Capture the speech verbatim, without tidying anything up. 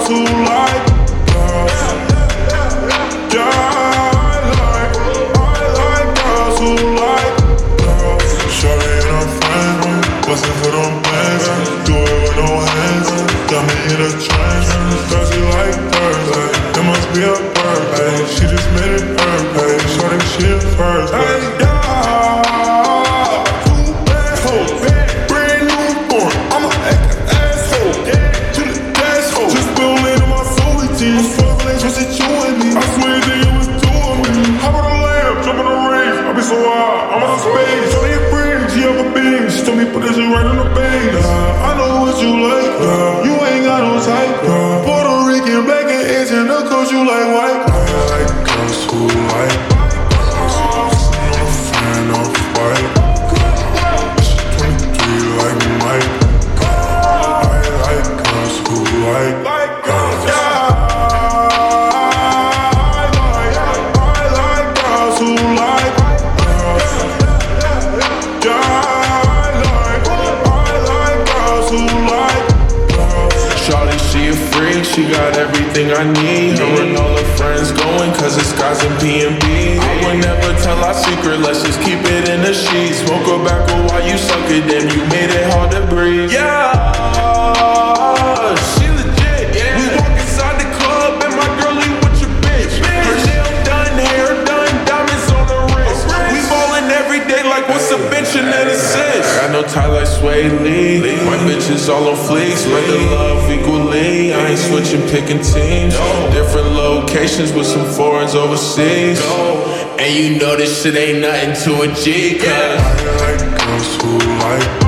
who like girls. Yeah, I like, I like girls who like girls. Shorty and her friends, bustin' for them bands. Do it with no hands, got me in a trance. Cause she like Thursday, it must be a birthday. She just made it birthday, shorty she a first day. Hey, yeah, two bad hoes, brand new born. I'm a asshole, to the dash hole. Just spilled into my soul team. I'm struggling, so shit you and me. I swear that it was two of me. Hop on a lamb, jump on a rave. I be so high, I'm on a space. Shorty a friend, she have a beam. She told me put this shit right on the base. Uh, I know what you like, uh, you ain't got no type. Uh, Puerto Rican, black and Asian, of course you like white. I like girls who like girls. I'm not a fan of white. She twenty-three like Mike. I like girls who like girls. Yeah, I like, I like girls who like girls. Yeah, I like, I like girls who like girls. Shawty, she a freak, she got everything I need. Her and all her friends going, cause it's guys in P and B. I would never tell our secret, let's just keep it in the sheets. Smoke her back while you suck it, then you made it hard to breathe. Yeah, she legit. We walk inside the club and my girl leave with your bitch. Her nail done, hair done, diamonds on her wrist. We ballin' every day like what's a bench and an assist. Got no tie like Sway Lee. My bitches all on fleek, spread the love equally. I ain't switching, picking teams. Different locations with some foreigns overseas. And you know this shit ain't nothing to a G, cause I like girls who like